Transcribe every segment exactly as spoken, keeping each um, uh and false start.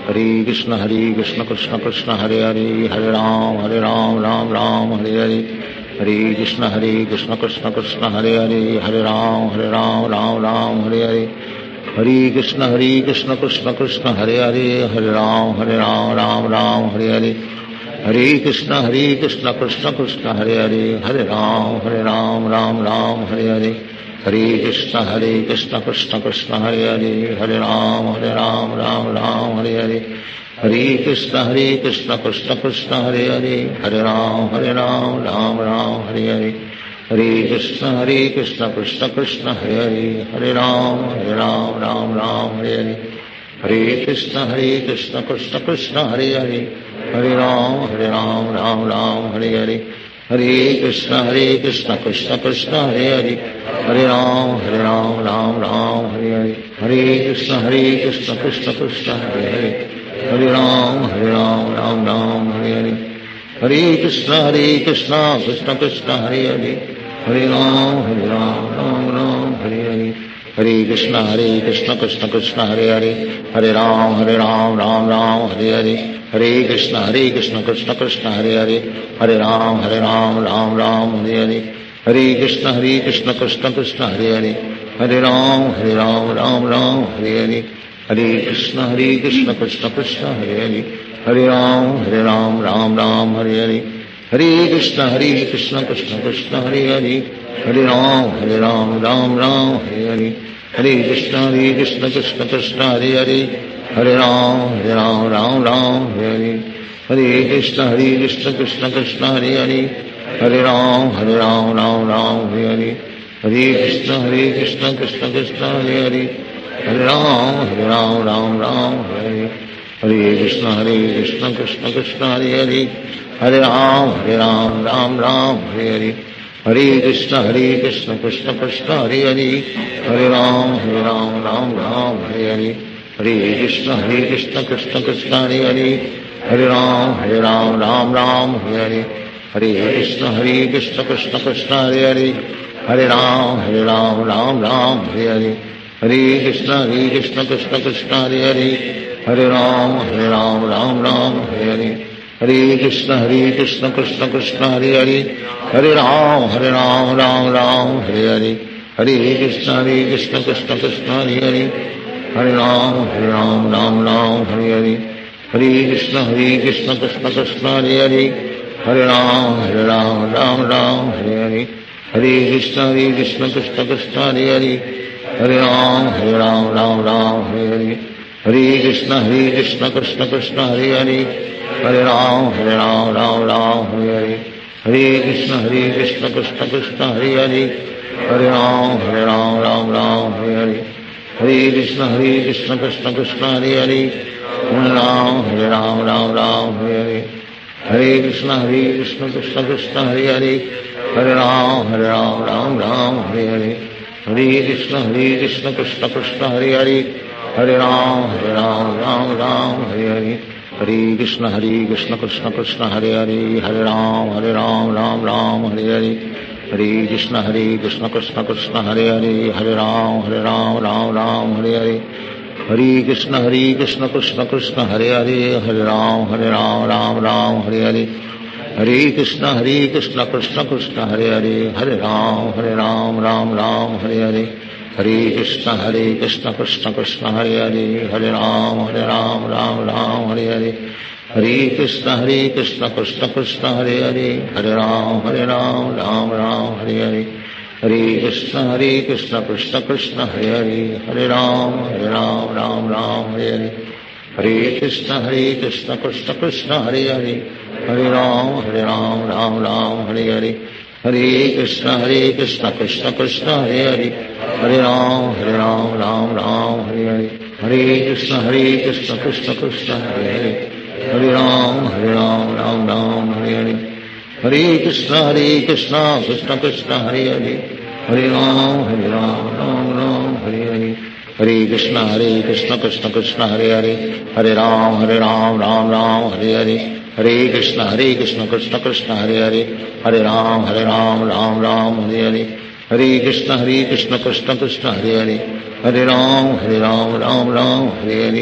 Hare Krishna Hare Krishna Krishna Krishna Hare Hare Hare Ram Hare Ram Ram Ram Hare Hare Hare Krishna Hare Krishna Krishna Krishna Hare Hare Hare Ram Hare Ram Ram Ram Hare Hare Hare Krishna Hare Krishna Krishna Krishna Hare Hare Hare Ram Hare Ram Ram Ram Hare Hare Hare Krishna Hare Krishna Krishna Krishna Hare Hare Hare Ram Hare Ram Ram Ram Hare Hare Hare Krishna Hare Krishna Krishna Krishna Hare Hare Hare Ram Hare Ram Ram Ram Hare Hare Hare Krishna Hare Krishna Krishna Krishna Hare Hare Hare Ram Hare Ram Ram Ram Hare Hare Hare Krishna Hare Krishna Krishna Krishna Hare Hare Hare Ram Hare Ram Ram Ram Hare Hare Hare Krishna Hare Krishna Krishna Krishna Hare Hare Hare Ram Hare Ram Ram Ram Hare Hare Hare Krishna Hare Krishna Krishna Krishna Hare Hare Hare Ram Hare Ram Ram Ram Hare Hare Hare Krishna Hare Krishna Krishna Krishna Hare Hare Hare Ram Hare Ram Ram Ram Hare Hare Hare Krishna Hare Krishna Krishna Krishna Hare Hare Hare Ram Hare Ram Ram Ram Hare Hare Hare Krishna Hare Krishna Krishna Krishna Hare Hare Hare Ram Hare Ram Ram Ram Hare Hare Hare Krishna Hare Krishna Krishna Krishna Hare Hare Hare Ram Hare Ram Ram Ram Hare Hare Hare Krishna Hare Krishna Krishna Krishna Hare Hare Hare Ram Hare Ram Ram Ram Hare Hare Hare Krishna Hare Krishna Krishna Krishna Hare Hare Hare Ram Hare Ram Ram Ram Hare Hare Hare Krishna Hare Krishna Krishna Krishna Hare Hare Hare Ram Hare Ram Ram Ram Hare Hare Hare Krishna Hare Krishna Krishna Krishna Hare Hare Hare Ram Hare Ram Ram Ram Hare Hare Hare Krishna Hare Krishna Krishna Krishna Hare Hare Hare Ram Hare Ram Ram Ram Hare Hare Hare Krishna Hare Krishna Krishna Krishna Hare Hare Hare Ram Hare Ram Ram Ram Hare Hare Hare Krishna Hare Krishna Krishna Krishna Hare Hare Hare Ram Hare Ram Ram Ram Hare Hare Hare Krishna Hare Krishna Krishna Krishna Hare Hare Hare Ram Hare Ram Ram Ram Hare Hare Hare Krishna Hare Krishna Krishna Krishna Hare Hare Hare Ram Hare Ram Ram Ram Hare Hare Hare Krishna Hare Krishna Krishna Krishna Hare Hare Hare Ram Hare Ram Ram Ram Hare Hare Hare Krishna Hare Krishna Krishna Krishna Hare Hare Hare Ram Hare Ram Ram Ram Hare Hare Hare Krishna Hare Krishna Krishna Krishna Hare Hare Hare Ram Hare Ram Ram Ram Hare Hare Hare Krishna Hare Krishna Krishna Krishna Hare Hare Hare Ram Hare Ram Ram Ram Hare Hare Hare Krishna Hare Krishna Krishna Krishna Hare Hare Hare Ram Hare Ram Ram Ram Hare Hare Hare Krishna Hare Krishna Krishna Krishna Hare Hare Hare Ram Hare Ram Ram Ram Hare Hare Hare Krishna Hare Krishna Krishna Krishna Hare Hare Hare Ram Hare Ram Ram Ram Hare Hare Hare Krishna Hare Krishna Krishna Krishna Hare Hare Hare Ram Hare Ram Ram Ram Hare Hare Hare Krishna Hare Krishna Krishna Krishna Hare Hare Hare Ram Hare Ram Ram Ram Hare Hare Hare Krishna Hare Krishna Krishna Krishna Hare Hare Hare Ram Hare Ram Ram Ram Hare Hare Hare Krishna Hare Krishna Krishna Krishna Hare Hare Hare Ram Hare Ram Ram Ram Hare Hare Hare Krishna Hare Krishna Krishna Krishna Hare Hare Hare Ram Hare Ram Ram Ram Hare Hare Hare Krishna Hare Krishna Krishna Krishna Hare Hare Hare Ram Hare Ram Ram Ram Hare Hare Hare Krishna Hare Krishna Krishna Krishna Hare Hare Hare Ram Hare Ram Ram Ram Hare Hare Hare Krishna Hare Krishna Krishna Krishna Hare Hare Hare Ram Hare Ram Ram Ram Hare Hare Hare Krishna Hare Krishna Krishna Krishna Hare Hare Hare Ram Hare Ram Ram Ram Hare Hare Hare Krishna Hare Krishna Krishna Krishna Hare Hare Hare Ram Hare Ram Ram Ram Hare Hare Hare Krishna Hare Krishna Krishna Krishna Hare Hare Hare Ram Hare Ram Ram Ram Hare Hare Hare Krishna Hare Krishna Krishna Krishna Hare Hare Hare Ram Hare Ram Ram Ram Hare Hare Hare Krishna Hare Krishna Krishna Krishna Hare Hare Hare Ram Hare Ram Ram Ram Hare Hare Hare Krishna Hare Krishna Krishna Krishna Hare Hare Hare Ram Hare Ram Ram Ram Hare Hare Hare Krishna Hare Krishna Krishna Krishna Hare Hare Hare Ram Hare Ram Ram Ram Hare Hare Hare Krishna Hare Krishna Krishna Krishna Hare Hare Hare Ram Hare Ram Ram Ram Hare Hare Hare Krishna Hare Krishna Krishna Krishna Hare Hare Hare Ram Hare Ram Ram Ram Hare Hare Hare Krishna Hare Krishna Krishna Krishna Hare Hare Hare Ram Hare Ram Ram Ram Hare Hare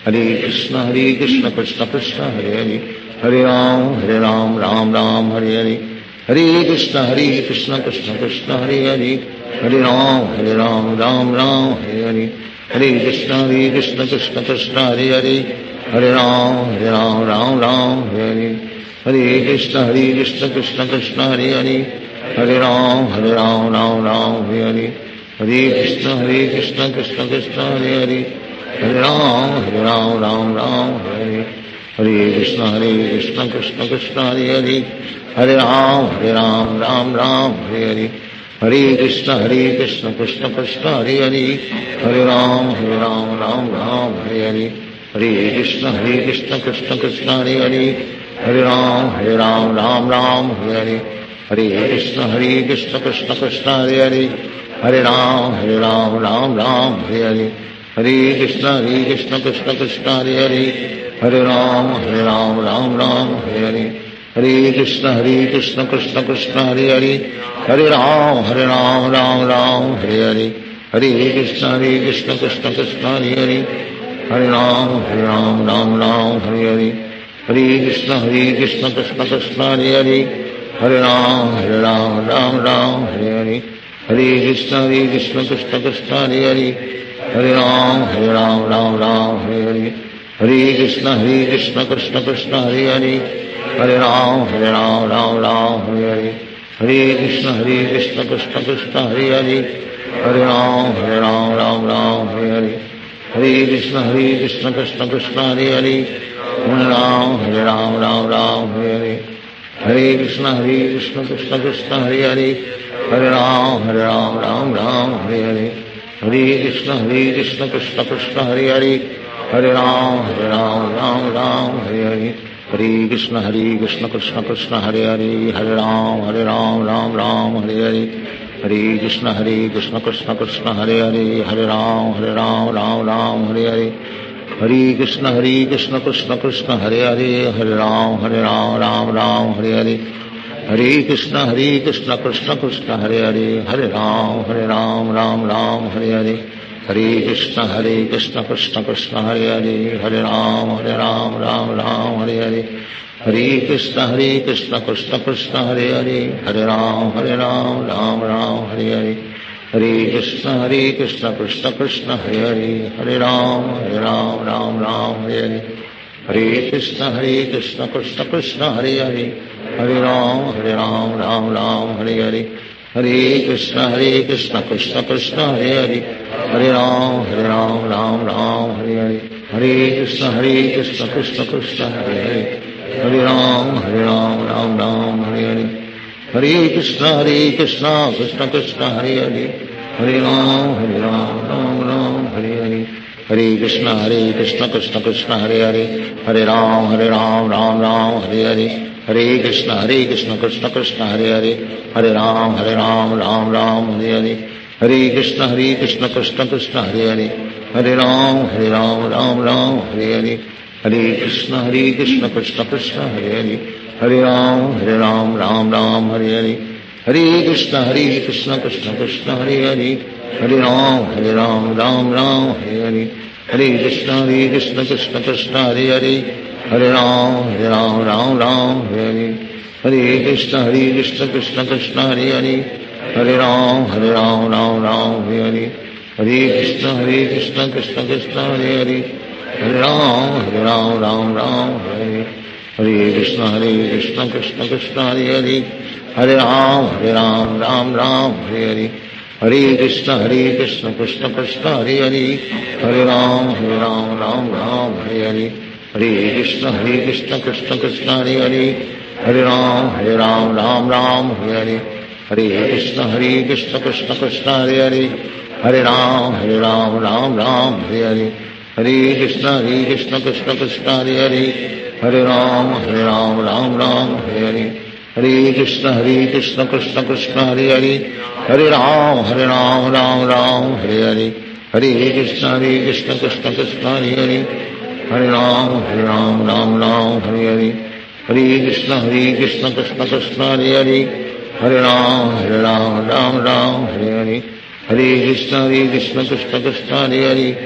Hare Krishna Hare Krishna Krishna Krishna Hare Hare Hare Ram Hare Ram Ram Ram Hare Hare Hare Krishna Hare Krishna Krishna Krishna Hare Hare Hare Ram Hare Ram Ram Ram Hare Hare Hare Krishna Hare Krishna Krishna Krishna Hare Hare Hare Ram Hare Ram Ram Ram Hare Hare Hare Krishna Hare Krishna Krishna Krishna Hare Hare Hare Ram Hare Ram Ram Ram Hare Hare Hare Krishna Hare Krishna Krishna Krishna Hare Hare Hare Ram Hare Ram Ram Ram Hare Hare Hare Krishna Hare Krishna Krishna Krishna Hare Hare Hare Ram Hare Ram Ram Ram Hare Hare Hare Krishna Hare Krishna Krishna Krishna Hare Hare Hare Ram Hare Ram Ram Ram Hare Hare Hare Krishna Hare Krishna Krishna Krishna Hare Hare Hare Ram Hare Ram Ram Ram Hare Hare Hare Krishna Hare Krishna Krishna Krishna Hare Hare Hare Ram Hare Ram Ram Ram Hare Hare Hare Krishna Hare Krishna Krishna Krishna Hare Hare Hare Ram Hare Ram Ram Ram Hare Hare Hare Krishna Hare Krishna Krishna Krishna Hare Hare Hare Ram Hare Ram Ram Ram Hare Hare Hare Krishna Hare Krishna Krishna Krishna Hare Hare Hare Ram Hare Ram Ram Ram Hare Hare Hare Krishna Hare Krishna Krishna Krishna Hare Hare Hare Ram Hare Ram Ram Ram Hare Hare Hare Krishna Hare Krishna Krishna Krishna Hare Hare Hare Ram Hare Ram Ram Ram Hare Hare Hare Krishna Hare Krishna Krishna Krishna Hare Hare Hare Ram Hare Ram Ram Ram Hare Hare Hare Krishna Hare Krishna Krishna Krishna Hare Hare Hare Ram Hare Ram Ram Ram Hare Hare Hare Krishna Hare Krishna Krishna Krishna Hare Hare Hare Ram Hare Ram Ram Ram Hare Hare Hare Krishna Hare Krishna Krishna Krishna Hare Hare Hare Ram Hare Ram Ram Ram Hare Hare Hare Krishna Hare Krishna Krishna Krishna Hare Hare Hare Ram Hare Ram Ram Ram Hare Hare Hare Krishna Hare Krishna Krishna Krishna Hare Hare Hare Ram Hare Ram Ram Ram Hare Hare Hare Krishna Hare Krishna Krishna Krishna Hare Hare Hare Ram Hare Ram Ram Ram Hare Hare Hare Krishna Hare Krishna Krishna Krishna Hare Hare Hare Ram Hare Ram Ram Ram Hare Hare Hare Krishna Hare Krishna Krishna Krishna Hare Hare Hare Ram Hare Ram Ram Ram Hare Hare Hare Krishna Hare Krishna Krishna Krishna Hare Hare Hare Ram Hare Ram Ram Ram Hare Hare Hare Krishna Hare Krishna Krishna Krishna Hare Hare Hare Ram Hare Ram Ram Ram Hare Hare Hare Krishna Hare Krishna Krishna Krishna Hare Hare Hare Ram Hare Ram Ram Ram Hare Hare Hare Krishna Hare Krishna Krishna Krishna Hare Hare Hare Ram Hare Ram Ram Ram Hare Hare Hare Krishna Hare Krishna Krishna Krishna Hare Hare Hare Ram Hare Ram Ram Ram Hare Hare Hare Krishna Hare Krishna Krishna Krishna Hare Hare Hare Ram Hare Ram Ram Ram Hare Hare Hare Krishna Hare Krishna Krishna Krishna Hare Hare Hare Ram Hare Ram Ram Ram Hare Hare Hare Krishna Hare Krishna Krishna Krishna Hare Hare Hare Ram Hare Ram Ram Ram Hare Hare Hare Krishna Hare Krishna Krishna Krishna Hare Hare Hare Ram Hare Ram Ram Ram Hare Hare Hare Krishna Hare Krishna Krishna Krishna Hare Hare Hare Ram Hare Ram Ram Ram Hare Hare Hare Krishna Hare Krishna Krishna Krishna Hare Hare Hare Ram Hare Ram Ram Ram Hare Hare Hare Krishna Hare Krishna Krishna Krishna Hare Hare Hare Ram Hare Ram Ram Ram Hare Hare Hare Krishna Hare Krishna Krishna Krishna Hare Hare Hare Ram Hare Ram Ram Ram Hare Hare Hare Krishna Hare Krishna Krishna Krishna Hare Hare Hare Ram Hare Ram Ram Ram Hare Hare Hare Krishna Hare Krishna Krishna Krishna Hare Hare Hare Ram Hare Ram Ram Ram Hare Hare Krishna Hare Krishna Krishna Krishna Hare Hare Hare Ram Hare Ram Ram Ram Hare Hare Hare Krishna Hare Krishna Krishna Krishna Hare Hare Hare Ram Hare Ram Ram Ram Hare Hare Hare Krishna Hare Krishna Krishna Krishna Hare Hare Hare Ram Hare Ram Ram Ram Hare Hare Hare Krishna Hare Krishna Krishna Krishna Hare Hare Hare Ram Hare Ram Ram Ram Hare Hare Hare Krishna Hare Krishna Krishna Krishna Hare Hare Hare Ram Hare Ram Ram Ram Hare Hare Hare Krishna Hare Krishna Krishna Krishna Hare Hare Hare Ram Hare Ram Ram Ram Hare Hare Hare Krishna Hare Krishna Krishna Krishna Hare Hare Hare Ram Hare Ram Ram Ram Hare Hare Hare Krishna Hare Krishna Krishna Krishna Hare Hare Hare Ram Hare Ram Ram Ram Hare Hare Hare Krishna Hare Krishna Krishna Krishna Hare Hare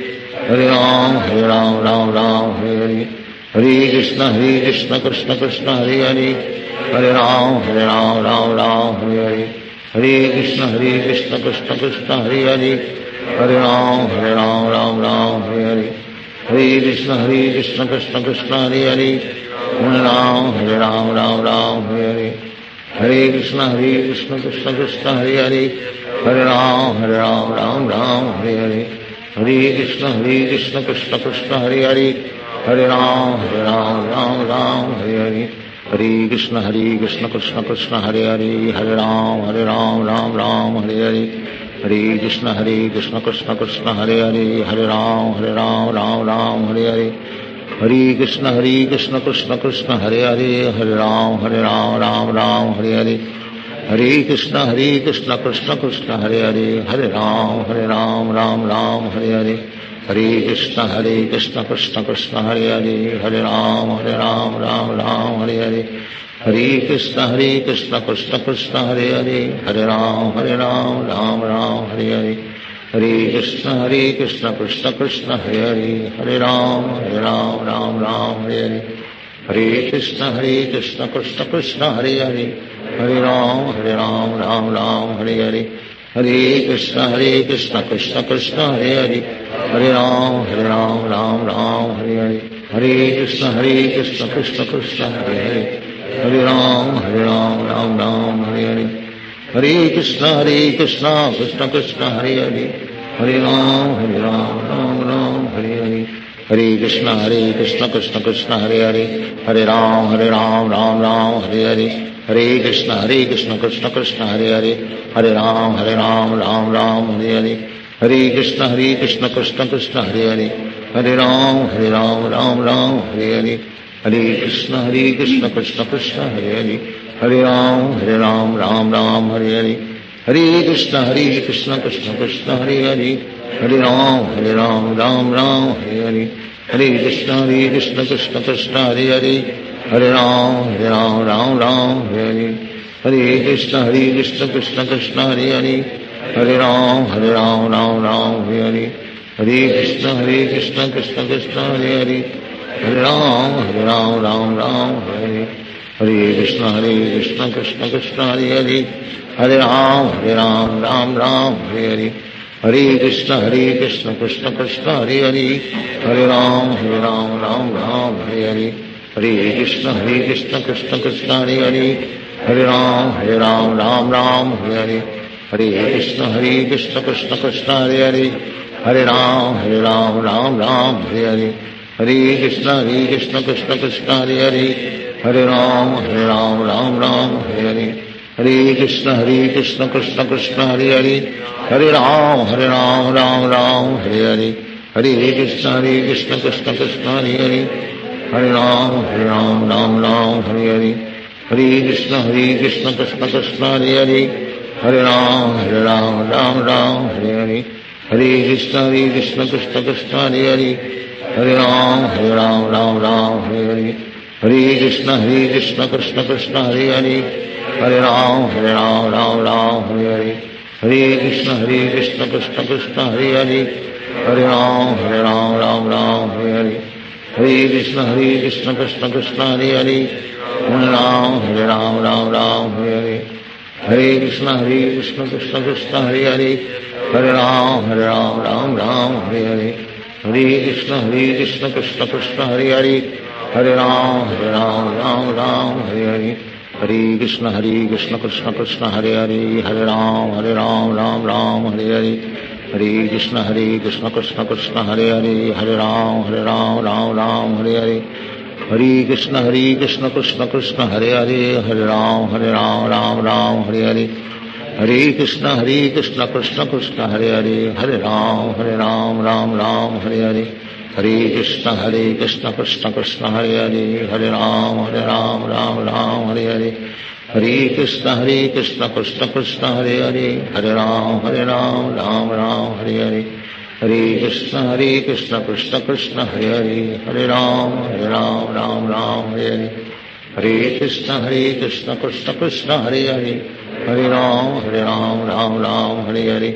Hare Ram Hare Ram Ram Ram Hare Hare, Hare Krishna Hare Krishna Krishna Krishna Hare Hare, Hare Ram Hare Ram Ram Ram Hare Hare, Hare Krishna Hare Krishna Krishna Krishna Hare Hare, Hare Ram Hare Ram Ram Ram Hare Hare, Hare Krishna Hare Krishna Krishna Krishna Hare Hare, Hare Ram Hare Ram Ram Ram Hare Hare, Hare Krishna Hare Krishna Krishna Krishna Hare Hare, Hare Ram Hare Ram Ram Ram Hare Hare, Hare Krishna Hare Krishna Krishna Krishna Hare Hare, Hare Ram Hare Ram Ram Ram Hare Hare, Hare Krishna Hare Krishna Krishna Krishna Hare Hare, Hare Ram Hare Ram Ram Ram Hare Hare, Hare Krishna Hare Krishna Krishna Krishna Hare Hare, Hare Ram Hare Ram Ram Ram Hare Hare, Hare Krishna Hare Krishna Krishna Krishna Hare Hare, Hare Ram Hare Ram Ram Ram Hare Hare, Hare Krishna Hare Krishna Krishna Krishna Hare Hare, Hare Ram Hare Ram Ram Ram Hare Hare, Hare Krishna Hare Krishna Krishna Krishna Hare Hare, Hare Ram Hare Ram Ram Ram Hare Hare, Hare Krishna Hare Krishna Krishna Krishna Hare Hare, Hare Ram Hare Ram Ram Ram Hare Hare, Hare Krishna Hare Krishna Krishna Krishna Hare Hare, Hare Ram Hare Ram Ram Ram Hare Hare, Hare Krishna Hare Krishna Krishna Krishna Hare Hare, Hare Ram Hare Ram Ram Ram Hare Hare, Hare Krishna Hare Krishna Krishna Krishna Hare Hare, Hare Ram Hare Ram Ram Ram Hare Hare, Hare Krishna Hare Krishna Krishna Krishna Hare Hare, Hare Ram Hare Ram Ram Ram Hare Hare, Hare Krishna Hare Krishna Krishna Krishna Hare Hare, Hare Ram Hare Ram Ram Ram Hare Hare, Hare Krishna Hare Krishna Krishna Krishna Hare Hare, Hare Ram Hare Ram Ram Ram Hare Hare, Hare Krishna Hare Krishna Krishna Krishna Hare Hare, Hare Ram Hare Ram Ram Ram Hare Hare, Hare Krishna Hare Krishna Krishna Krishna Hare Hare, Hare Ram Hare Ram Ram Ram Hare Hare, Hare Krishna Hare Krishna Krishna Krishna Hare Hare, Hare Ram Hare Ram Ram Ram Hare Hare, Hare Krishna Hare Krishna Krishna Krishna Hare Hare, Hare Ram Hare Ram Ram Ram Hare Hare, Hare Krishna Hare Krishna Krishna Krishna Hare Hare, Hare Ram Hare Ram Ram Ram Hare Hare, Hare Krishna Hare Krishna Krishna Krishna Hare Hare, Hare Ram Hare Ram Ram Ram Hare Hare, Hare Krishna Hare Krishna Krishna Krishna Hare Hare, Hare Ram Hare Ram Ram Ram Hare Hare, Hare Krishna Hare Krishna Krishna Krishna Hare Hare, Hare Ram Hare Ram Ram Ram Hare Hare, Hare Krishna Hare Krishna Krishna Krishna Hare Hare, Hare Ram Hare Ram Ram Ram Hare Hare, Hare Krishna Hare Krishna Krishna Krishna Hare Hare, Hare Ram Hare Ram Ram Ram Hare Hare, Hare Krishna Hare Krishna Krishna Krishna Hare Hare, Hare Ram Hare Ram Ram Ram Hare Hare, Hare Krishna Hare Krishna Krishna Krishna Hare Hare, Hare Ram Hare Ram Ram Ram Hare Hare, Hare Krishna Hare Krishna Krishna Krishna Hare Hare, Hare Ram Hare Ram Ram Ram Hare Hare, Hare Krishna Hare Krishna Krishna Krishna Hare Hare, Hare Ram Hare Ram Ram Ram Hare Hare, Hare Krishna Hare Krishna Krishna Krishna Hare Hare, Hare Ram Hare Ram Ram Ram Hare Hare, Hare Krishna Hare Krishna Krishna Krishna Hare Hare, Hare Ram Hare Ram Ram Ram Hare Hare, Hare Krishna Hare Krishna Krishna Krishna Hare Hare, Hare Ram Hare Ram Ram Ram Hare Hare, Hare Krishna Hare Krishna Krishna Krishna Hare Hare, Hare Ram Hare Ram Ram Ram Hare Hare, Hare Krishna Hare Krishna Krishna Krishna Hare Hare, Hare Ram Hare Ram Ram Ram Hare Hare, Hare Krishna Hare Krishna Krishna Krishna Hare Hare, Hare Ram Hare Ram Ram Ram Hare Hare, Hare Krishna Hare Krishna Krishna Krishna Hare Hare, Hare Ram Hare Ram Ram Ram Hare Hare, Hare Krishna Hare Krishna Krishna Krishna Hare Hare, Hare Ram Hare Ram Ram Ram Hare Hare, Hare Krishna Hare Krishna Krishna Krishna Hare Hare, Hare Ram Hare Ram Ram Ram Hare Hare, Hare Krishna Hare Krishna Krishna Krishna Hare Hare, Hare Ram Hare Ram Ram Ram Hare Hare, Hare Krishna Hare Krishna Krishna Krishna Hare Hare, Hare Ram Hare Ram Ram Ram Hare Hare, Hare Krishna Hare Krishna Krishna Krishna Hare Hare, Hare Ram Hare Ram Ram Ram Hare Hare, Hare Krishna Hare Krishna Krishna Krishna Hare Hare, Hare Ram Hare Ram Ram Ram Hare Hare, Hare Krishna Hare Krishna Krishna Krishna Hare Hare, Hare Ram Hare Ram Ram Ram Hare Hare, Hare Krishna Hare Krishna Krishna Krishna Hare Hare, Hare Ram Hare Ram Ram Ram Hare Hare,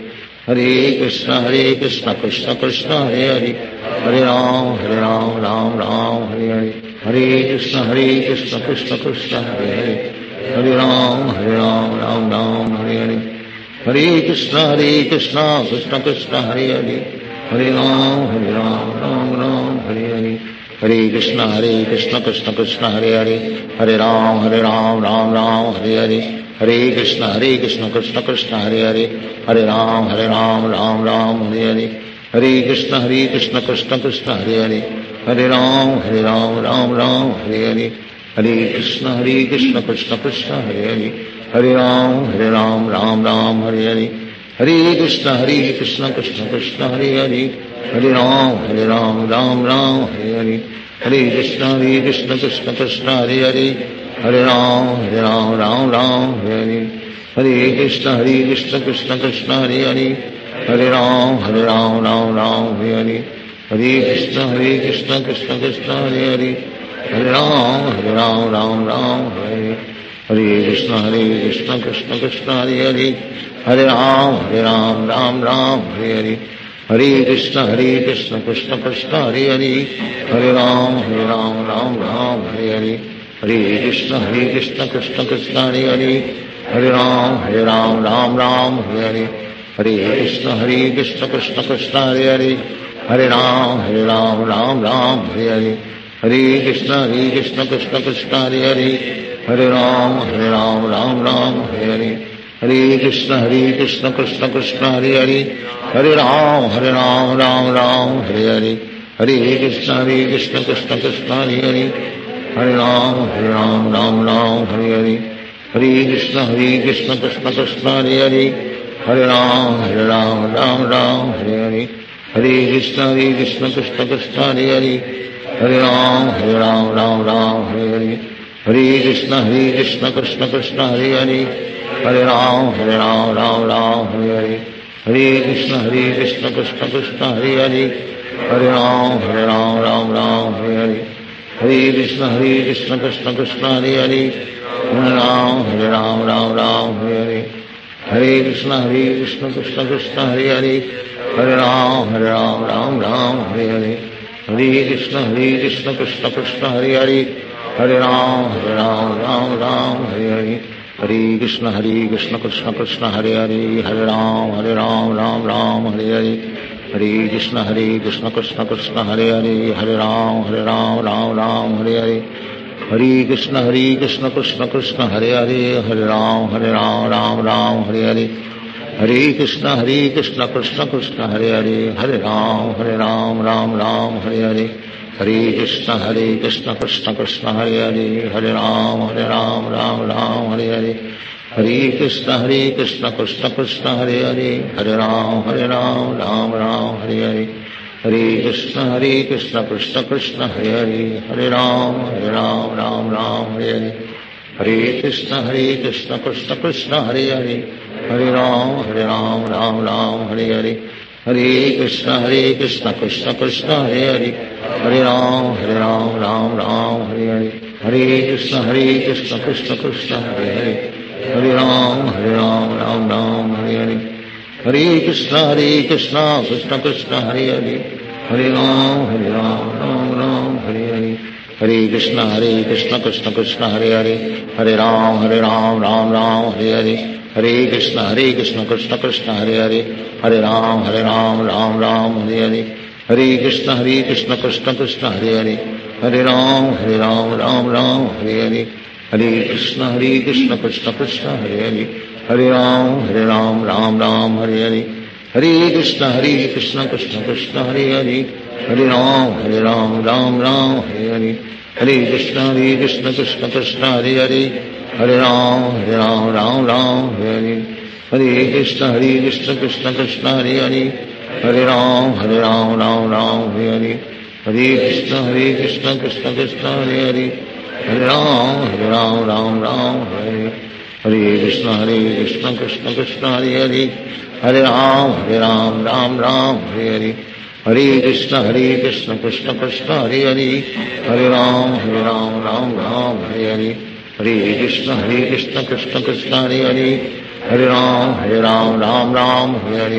Hare Krishna Hare Krishna Krishna Krishna Hare Hare Hare Ram Hare Ram Ram Ram Hare Hare Hare Krishna Hare Krishna Krishna Krishna Hare Hare Hare Ram Hare Ram Ram Ram Hare Hare Hare Krishna Hare Krishna Krishna Krishna Hare Hare Hare Ram Hare Ram Ram Ram Hare Hare Hare Krishna Hare Krishna Krishna Krishna Hare Hare Hare Ram Hare Ram Ram Ram Hare Hare Hare Krishna Hare Krishna Krishna Krishna Hare Hare Hare Ram Hare Ram Ram Ram Hare Hare Hare Krishna Hare Krishna Krishna Krishna Hare Hare Hare Ram Hare Ram Ram Ram Hare Hare Hare Krishna Hare Krishna Krishna Krishna Hare Hare Hare Ram Hare Ram Ram Ram Hare Hare Hare Krishna Hare Krishna Krishna Krishna Hare Hare Hare Ram Hare Ram Ram Ram Hare Hare Hare Krishna Hare Krishna Krishna Krishna Hare Hare Hare Ram Hare Ram Ram Ram Hare Hare Hare Krishna Hare Krishna Krishna Krishna Hare Hare Hare Ram Hare Ram Ram Ram Hare Hare Hare Krishna Hare Krishna Krishna Krishna Hare Hare Hare Ram Hare Ram Ram Ram Hare Hare Krishna Hare Krishna Krishna Krishna Hare Hare Hare Ram Hare Ram Ram Ram Hare Hare Hare Krishna Hare Krishna Krishna Krishna Hare Hare Hare Ram Hare Ram Ram Ram Hare Hare Hare Krishna Hare Krishna Krishna Krishna Hare Hare Hare Ram Hare Ram Ram Ram Hare Hare Hare Krishna Hare Krishna Krishna Krishna Hare Hare Hare Ram Hare Ram Ram Ram Hare Hare Hare Krishna Hare Krishna Krishna Krishna Hare Hare Hare Ram Hare Ram Ram Ram Hare Hare Hare Krishna Hare Krishna Krishna Krishna Hare Hare Hare Ram Hare Ram Ram Ram Hare Hare Hare Krishna Hare Krishna Krishna Krishna Hare Hare Hare Ram Hare Ram Ram Ram Hare Hare Hare Krishna Hare Krishna Krishna Krishna Hare Hare Hare Ram Hare Ram Ram Ram Hare Hare Hare Krishna Hare Krishna Krishna Krishna Hare Hare Hare Ram Hare Ram Ram Ram Hare Hare Hare Krishna Hare Krishna Krishna Krishna Hare Hare Hare Ram Hare Ram Ram Ram Hare Hare Hare Krishna Hare Krishna Krishna Krishna Hare Hare Hare Ram Hare Ram Ram Ram Hare Hare Hare Krishna Hare Krishna Krishna Krishna Hare Hare Hare Ram Hare Ram Ram Ram Hare Hare Hare Krishna Hare Krishna Krishna Krishna Hare Hare Hare Ram Hare Ram Ram Ram Hare Hare Hare Krishna Hare Krishna Krishna Krishna Hare Hare Hare Ram Hare Ram Ram Ram Hare Hare Hare Krishna Hare Krishna Krishna Krishna Hare Hare Hare Ram Hare Ram Ram Ram Hare Hare Hare Krishna Hare Krishna Krishna Krishna Hare Hare Hare Ram Hare Ram Ram Ram Hare Hare Hare Krishna Hare Krishna Krishna Krishna Hare Hare Hare Ram Hare Ram Ram Ram Hare Hare Hare Krishna Hare Krishna Krishna Krishna Hare Hare Hare Ram Hare Ram Ram Ram Hare Hare Hare Krishna Hare Krishna Krishna Krishna Hare Hare Hare Ram Hare Ram Ram Ram Hare Hare Hare Krishna Hare Krishna Krishna Krishna Hare Hare Hare Ram Hare Ram Ram Ram Hare Hare Hare Krishna Hare Krishna Krishna Krishna Hare Hare Hare Ram Hare Ram Ram Ram Hare Hare Hare Krishna Hare Krishna Krishna Krishna Hare Hare Hare Ram Hare Ram Ram Ram Hare Hare Hare Krishna Hare Krishna Krishna Krishna Hare Hare Hare Ram Hare Ram Ram Ram Hare Hare Hare Krishna Hare Krishna Krishna Krishna Hare Hare Hare Ram Hare Ram Ram Ram Hare Hare Hare Krishna Hare Krishna Krishna Krishna Hare Hare Hare Ram Hare Ram Ram Ram Hare Hare Hare Krishna Hare Krishna Krishna Krishna Hare Hare Hare Ram Hare Ram Ram Ram Hare Hare Hare Krishna Hare Krishna Krishna Krishna Hare Hare Hare Ram Hare Ram Ram Ram Hare Hare Hare Krishna Hare Krishna Krishna Krishna Hare Hare Hare Ram Hare Ram Ram Ram Hare Hare Hare Krishna Hare Krishna Krishna Krishna Hare Hare Hare Ram Hare Ram Ram Ram Hare Hare Hare Krishna Hare Krishna Krishna Krishna Hare Hare Hare Ram Hare Ram Ram Ram Hare Hare Hare Krishna Hare Krishna Krishna Krishna Hare Hare Hare Ram Hare Ram Ram Ram Hare Hare Hare Krishna Hare Krishna Krishna Krishna Hare Hare Hare Ram Hare Ram Ram Ram Hare Hare Hare Krishna Hare Krishna Krishna Krishna Hare Hare Hare Ram Hare Ram Ram Ram Hare Hare Hare Krishna Hare Krishna Krishna Krishna Hare Hare Hare Ram Hare Ram Ram Ram Hare Hare Hare Krishna Hare Krishna Krishna Krishna Hare Hare Hare Ram Hare Ram Ram Ram Hare Hare Hare Krishna Hare Krishna Krishna Krishna Hare Hare Hare Ram Hare Ram Ram Ram Hare Hare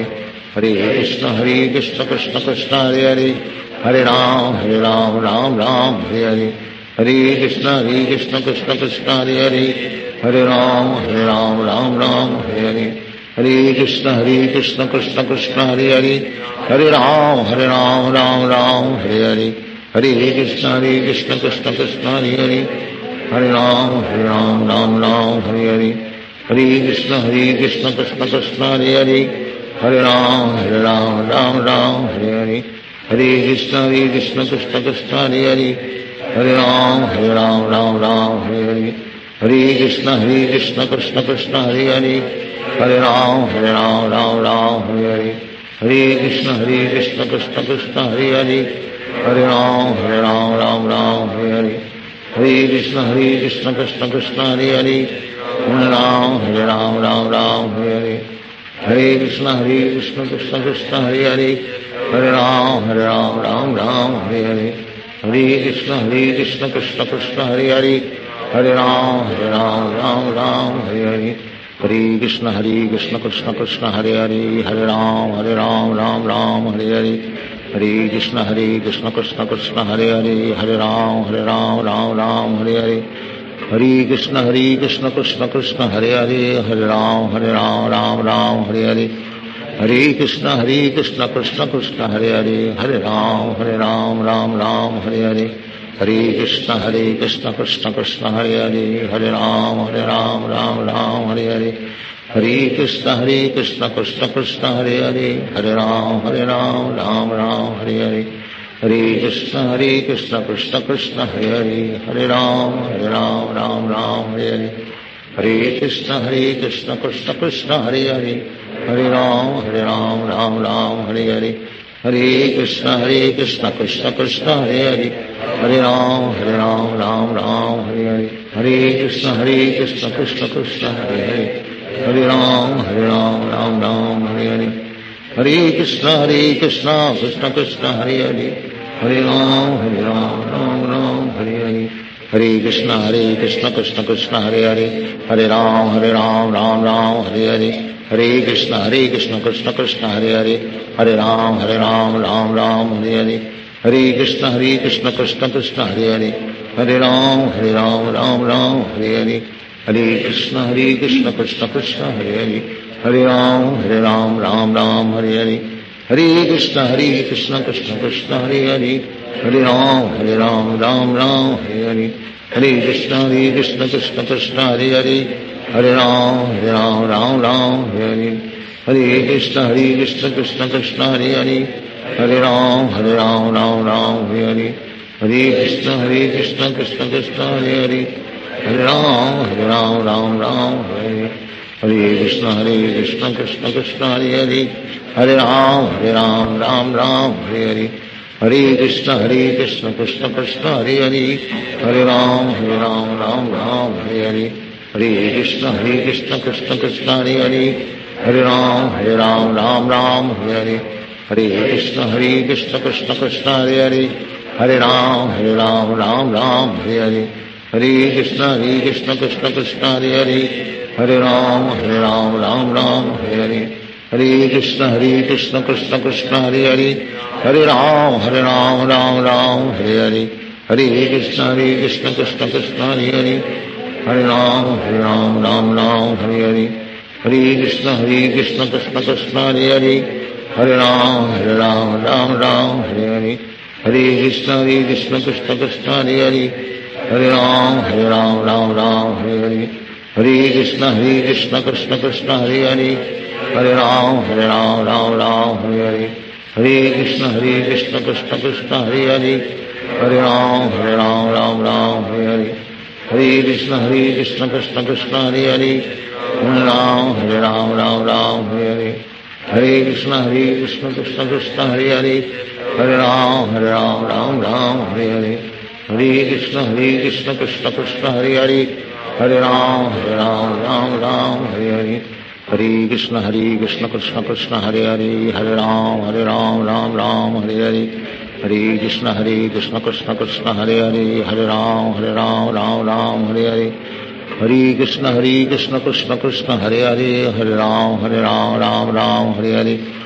Hare Krishna Hare Krishna Krishna Krishna Hare Hare Hare Ram Hare Ram Ram Ram Hare Hare Hare Krishna Hare Krishna Krishna Krishna Hare Hare Hare Ram Hare Ram Ram Ram Hare Hare Hare Krishna Hare Krishna Krishna Krishna Hare Hare Hare Ram Hare Ram Ram Ram Hare Hare Hare Krishna Hare Krishna Krishna Krishna Hare Hare Hare Ram Hare Ram Ram Ram Hare Hare Hare Krishna Hare Krishna Krishna Krishna Hare Hare Hare Ram Hare Ram Ram Ram Hare Hare Hare Krishna Hare Krishna Krishna Krishna Hare Hare Hare Ram Hare Ram Ram Ram Hare Hare Hare Krishna Hare Krishna Krishna Krishna Hare Hare Hare Ram Hare Ram Ram Ram Hare Hare Hare Krishna Hare Krishna Krishna Krishna Hare Hare Hare Ram Hare Ram Ram Ram Hare Hare Hare Krishna Hare Krishna Krishna Krishna Hare Hare Hare Ram Hare Ram Ram Ram Hare Hare Hare Krishna Hare Krishna Krishna Krishna Hare Hare Hare Ram Hare Ram Ram Ram Hare Hare Hare Krishna Hare Krishna Krishna Krishna Hare Hare Hare Ram Hare Ram Ram Ram Hare Hare Hare Krishna Hare Krishna Krishna Krishna Hare Hare Hare Ram Hare Ram Ram Ram Hare Hare Hare Krishna Hare Krishna Krishna Krishna Hare Hare Hare Ram Hare Ram Ram Ram Hare Hare Hare Krishna Hare Krishna Krishna Krishna Hare Hare Hare Ram Hare Ram Ram Ram Hare Hare Hare Krishna Hare Krishna Krishna Krishna Hare Hare Hare Ram Hare Ram Ram Ram Hare Hare Hare Krishna Hare Krishna Krishna Krishna Hare Hare Hare Ram Hare Ram Ram Ram Hare Hare Hare Krishna Hare Krishna Krishna Krishna Hare Hare Hare Ram Hare Ram Ram Ram Hare Hare Hare Krishna Hare Krishna Krishna Krishna Hare Hare Hare Ram Hare Ram Ram Ram Hare Hare Hare Krishna Hare Krishna Krishna Krishna Hare Hare Hare Ram Hare Ram Ram Ram Hare Hare Hare Krishna Hare Krishna Krishna Krishna Hare Hare Hare Ram Hare Ram Ram Ram Hare Hare Hare Krishna Hare Krishna Krishna Krishna Hare Hare Hare Ram Hare Ram Ram Ram Hare Hare Hare Krishna Hare Krishna Krishna Krishna Hare Hare Hare Ram Hare Ram Ram Ram Hare Hare Hare Krishna Hare Krishna Krishna Krishna Hare Hare Hare Ram Hare Ram Ram Ram Hare Hare Hare Krishna Hare Krishna Krishna Krishna Hare Hare Hare Ram Hare Ram Ram Ram Hare Hare Hare Krishna Hare Krishna Krishna Krishna Hare Hare Hare Ram Hare Ram Ram Ram Hare Hare Hare Krishna Hare Krishna Krishna Krishna Hare Hare Hare Ram Hare Ram Ram Ram Hare Hare Hare Krishna Hare Krishna Krishna Krishna Hare Hare Hare Ram Hare Ram Ram Ram Hare Hare Hare Krishna Hare Krishna Krishna Krishna Hare Hare Hare Ram Hare Ram Ram Ram Hare Hare Hare Krishna Hare Krishna Krishna Krishna Hare Hare Hare Ram Hare Ram Ram Ram Hare Hare Hare Krishna Hare Krishna Krishna Krishna Hare Hare Hare Ram Hare Ram Ram Ram Hare Hare Hare Krishna Hare Krishna Krishna Krishna Hare Hare Hare Ram Hare Ram Ram Ram Hare Hare Hare Krishna Hare Krishna Krishna Krishna Hare Hare Hare Ram Hare Ram Ram Ram Hare Hare Hare Krishna Hare Krishna Krishna Krishna Hare Hare Hare Ram Hare Ram Ram Ram Hare Hare Hare Krishna Hare Krishna Krishna Krishna Hare Hare Hare Ram Hare Ram Ram Ram Hare Hare Hare Krishna Hare Krishna Krishna Krishna Hare Hare Hare Ram Hare Ram Ram Ram Hare Hare Hare Krishna Hare Krishna Krishna Krishna Hare Hare Hare Ram Hare Ram Ram Ram Hare Hare Hare Krishna Hare Krishna Krishna Krishna Hare Hare Hare Ram Hare Ram Ram Ram Hare Hare Hare Krishna Hare Krishna Krishna Krishna Hare Hare Hare Ram Hare Ram Ram Ram Hare Hare Hare Krishna Hare Krishna Krishna Krishna Hare Hare Hare Ram Hare Ram Ram Ram Hare Hare Hare Krishna Hare Krishna Krishna Krishna Hare Hare Hare Ram Hare Ram Ram Ram Hare Hare Hare Krishna Hare Krishna Krishna Krishna Hare Hare Hare Ram Hare Ram Ram Ram Hare Hare Hare Krishna Hare Krishna Krishna Krishna Hare Hare Hare Ram Hare Ram Ram Ram Hare Hare Hare Krishna Hare Krishna Krishna Krishna Hare Hare Hare Ram Hare Ram Ram Ram Hare Hare Hare Krishna Hare Krishna Krishna Krishna Hare Hare Hare Ram Hare Ram Ram Ram Hare Hare Hare Krishna Hare Krishna Krishna Krishna Hare Hare Hare Ram Hare Ram Ram Ram Hare Hare Hare Krishna Hare Krishna Krishna Krishna Hare Hare Hare Ram Hare Ram Ram Ram Hare Hare Hare Krishna Hare Krishna Krishna Krishna Hare Hare Hare Ram Hare Ram Ram Ram Hare Hare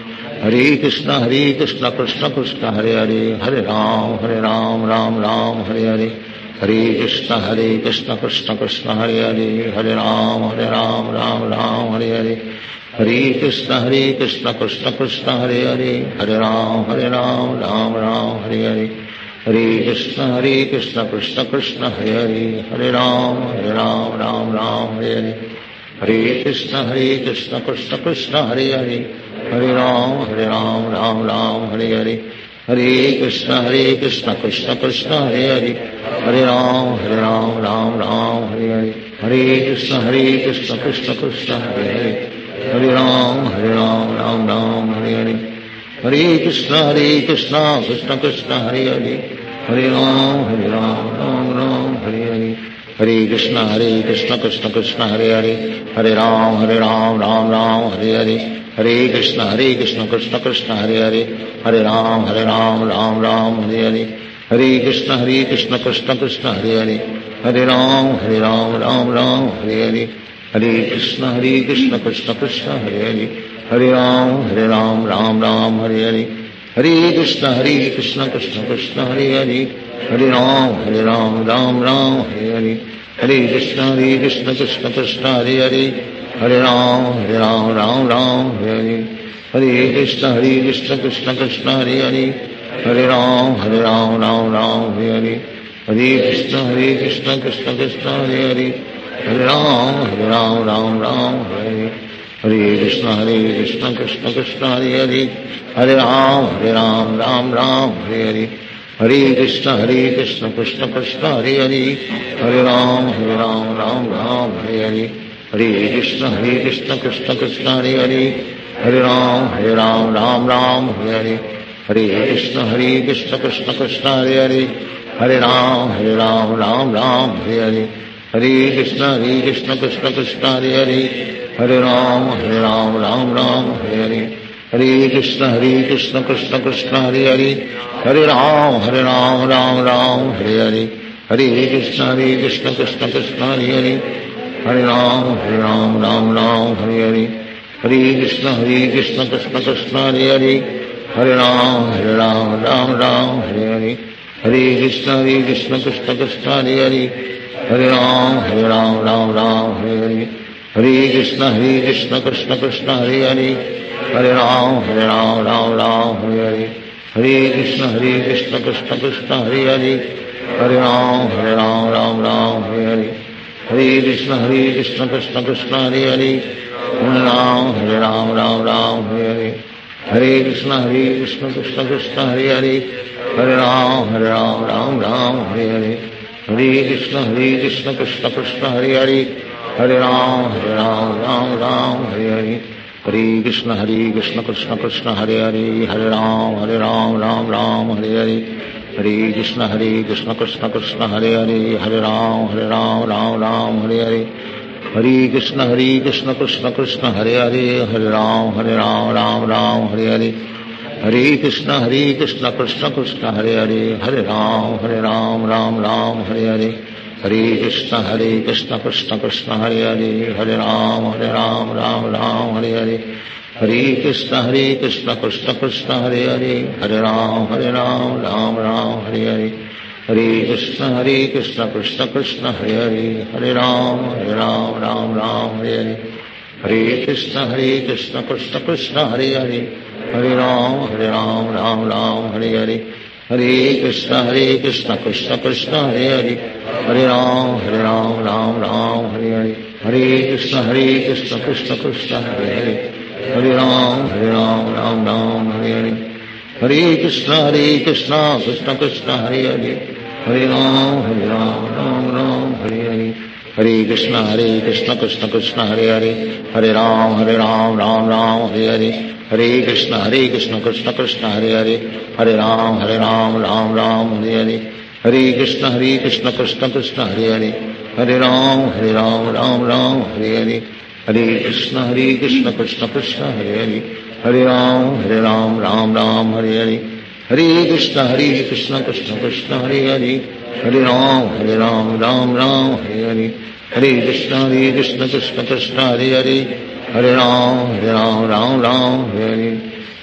Hare Krishna Hare Krishna Krishna Krishna Hare Hare Hare Ram Hare Ram Ram Ram Hare Hare Hare Krishna Hare Krishna Krishna Krishna Hare Hare Hare Ram Hare Ram Ram Ram Hare Hare Hare Krishna Hare Krishna Krishna Krishna Hare Hare Hare Ram Hare Ram Ram Ram Hare Hare Hare Krishna Hare Krishna Krishna Krishna Hare Hare Hare Ram Hare Ram Ram Ram Hare Hare Hare Krishna Hare Krishna Krishna Krishna Hare Hare Hare Ram Hare Ram Ram Ram Hare Hare Hare Krishna Hare Krishna Krishna Krishna Hare Hare Hare Ram Hare Ram Ram Ram Hare Hare Hare Krishna Hare Krishna Krishna Krishna Hare Hare Hare Ram Hare Ram Ram Ram Hare Hare Hare Krishna Hare Krishna Krishna Krishna Hare Hare Hare Ram Hare Ram Ram Ram Hare Hare Hare Krishna Hare Krishna Krishna Krishna Hare Hare Hare Ram Hare Ram Ram Ram Hare Hare Hare Krishna Hare Krishna Krishna Krishna Hare Hare Hare Ram Hare Ram Ram Ram Hare Hare Hare Krishna Hare Krishna Krishna Krishna Hare Hare Hare Ram Hare Ram Ram Ram Hare Hare Hare Krishna Hare Krishna Krishna Krishna Hare Hare Hare Ram Hare Ram Ram Ram Hare Hare Hare Krishna Hare Krishna Krishna Krishna Hare Hare Hare Ram Hare Ram Ram Ram Hare Hare Hare Krishna Hare Krishna Krishna Krishna Hare Hare Hare Ram Hare Ram Ram Ram Hare Hare Hare Krishna Hare Krishna Krishna Krishna Hare Hare Hare Ram Hare Ram Ram Ram Hare Hare Hare Krishna Hare Krishna Krishna Krishna Hare Hare Hare Ram Hare Ram Ram Ram Hare Hare Hare Krishna Hare Krishna Krishna Krishna Hare Hare Hare Ram Hare Ram Ram Ram Hare Hare Hare Krishna Hare Krishna Krishna Krishna Hare Hare Hare Ram Hare Ram Ram Ram Hare Hare Hare Krishna Hare Krishna Krishna Krishna Hare Hare Hare Ram Hare Ram Ram Ram Hare Hare Hare Krishna Hare Krishna Krishna Krishna Hare Hare Hare Ram Hare Ram Ram Ram Hare Hare Hare Krishna Hare Krishna Krishna Krishna Hare Hare Hare Ram Hare Ram Ram Ram Hare Hare Hare Krishna Hare Krishna Krishna Krishna Hare Hare Hare Ram Hare Ram Ram Ram Hare Hare Hare Krishna Hare Krishna Krishna Krishna Hare Hare Hare Ram Hare Ram Ram Ram Hare Hare Hare Krishna Hare Krishna Krishna Krishna Hare Hare Hare Ram Hare Ram Ram Ram Hare Hare Hare Krishna Hare Krishna Krishna Krishna Hare Hare Hare Ram Hare Ram Ram Ram Hare Hare Hare Krishna Hare Krishna Krishna Krishna Hare Hare Hare Ram Hare Ram Ram Ram Hare Hare Hare Krishna Hare Krishna Krishna Krishna Hare Hare Hare Ram Hare Ram Ram Ram Hare Hare Hare Krishna Hare Krishna Krishna Krishna Hare Hare Hare Ram Hare Ram Ram Ram Hare Hare Hare Krishna Hare Krishna Krishna Krishna Hare Hare Hare Ram Hare Ram Ram Ram Hare Hare Hare Krishna Hare Krishna Krishna Krishna Hare Hare Hare Ram Hare Ram Ram Ram Hare Hare Hare Krishna Hare Krishna Krishna Krishna Hare Hare Hare Ram Hare Ram Ram Ram Hare Hare Hare Krishna Hare Krishna Krishna Krishna Hare Hare Hare Ram Hare Ram Ram Ram Hare Hare Hare Krishna Hare Krishna Krishna Krishna Hare Hare Hare Ram Hare Ram Ram Ram Hare Hare Hare Krishna Hare Krishna Krishna Krishna Hare Hare Hare Ram Hare Ram Ram Ram Hare Hare Hare Krishna Hare Krishna Krishna Krishna Hare Hare Hare Ram Hare Ram Ram Ram Hare Hare Hare Krishna Hare Krishna Krishna Krishna Hare Hare Hare Ram Hare Ram Ram Ram Hare Hare Hare Krishna Hare Krishna Krishna Krishna Hare Hare Hare Ram Hare Ram Ram Ram Hare Hare Hare Krishna Hare Krishna Krishna Krishna Hare Hare Hare Ram Hare Ram Ram Ram Hare Hare Hare Krishna Hare Krishna Krishna Krishna Hare Hare Hare Ram Hare Ram Ram Ram Hare Hare Hare Krishna Hare Krishna Krishna Krishna Hare Hare Hare Ram Hare Ram Ram Ram Hare Hare Hare Krishna Hare Krishna Krishna Krishna Hare Hare Hare Ram Hare Ram Ram Ram Hare Hare Hare Krishna Hare Krishna Krishna Krishna Hare Hare Hare Ram Hare Ram Ram Ram Hare Hare Hare Krishna Hare Krishna Krishna Krishna Hare Hare Hare Ram Hare Ram Ram Ram Hare Hare Hare Krishna Hare Krishna Krishna Krishna Hare Hare Hare Ram Hare Ram Ram Ram Hare Hare Hare Krishna Hare Krishna Krishna Krishna Hare Hare Hare Ram Hare Ram Ram Ram Hare Hare Hare Krishna Hare Krishna Krishna Krishna Hare Hare Hare Ram Hare Ram Ram Ram Hare Hare Hare Krishna Hare Krishna Krishna Krishna Hare Hare Hare Ram Hare Ram Ram Ram Hare Hare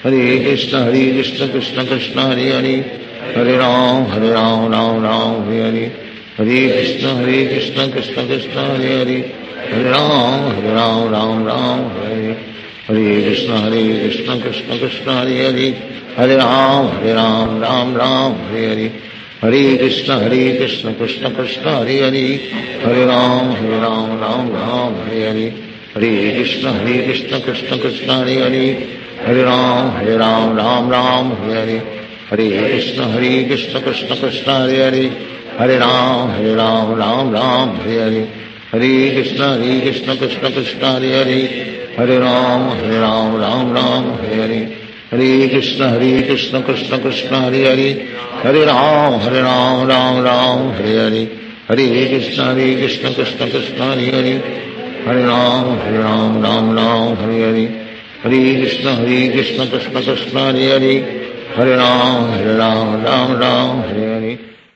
Hare Krishna Hare Krishna Krishna Krishna Hare Hare Hare Ram Hare Ram Ram Ram Hare Hare Hare Krishna Hare Krishna Krishna Krishna Hare Hare Hare Ram Hare Ram Ram Ram Hare Hare Hare Krishna Hare Krishna Krishna Krishna Hare Hare Hare Ram Hare Ram Ram Ram Hare Hare Hare Krishna Hare Krishna Krishna Krishna Hare Hare Hare Ram Hare Ram Ram Ram Hare Hare Hare Krishna Hare Krishna Krishna Krishna Hare Hare Hare Ram Hare Ram Ram Ram Hare Hare Hare Krishna Hare Krishna Krishna Krishna Hare Hare Hare Ram Hare Ram Ram Ram Hare Hare Hare Krishna Hare Krishna Krishna Krishna Hare Hare Hare Ram Hare Ram Ram Ram Hare Hare Hare Krishna Hare Krishna Krishna Krishna Hare Hare Hare Ram Hare Ram Ram Ram Hare Hare Hare Krishna Hare Krishna Krishna Krishna Hare Hare Hare Ram Hare Ram Ram Ram Hare Hare Hare Krishna Hare Krishna Krishna Krishna Hare Hare Hare Ram Hare Ram Ram Ram Hare Hare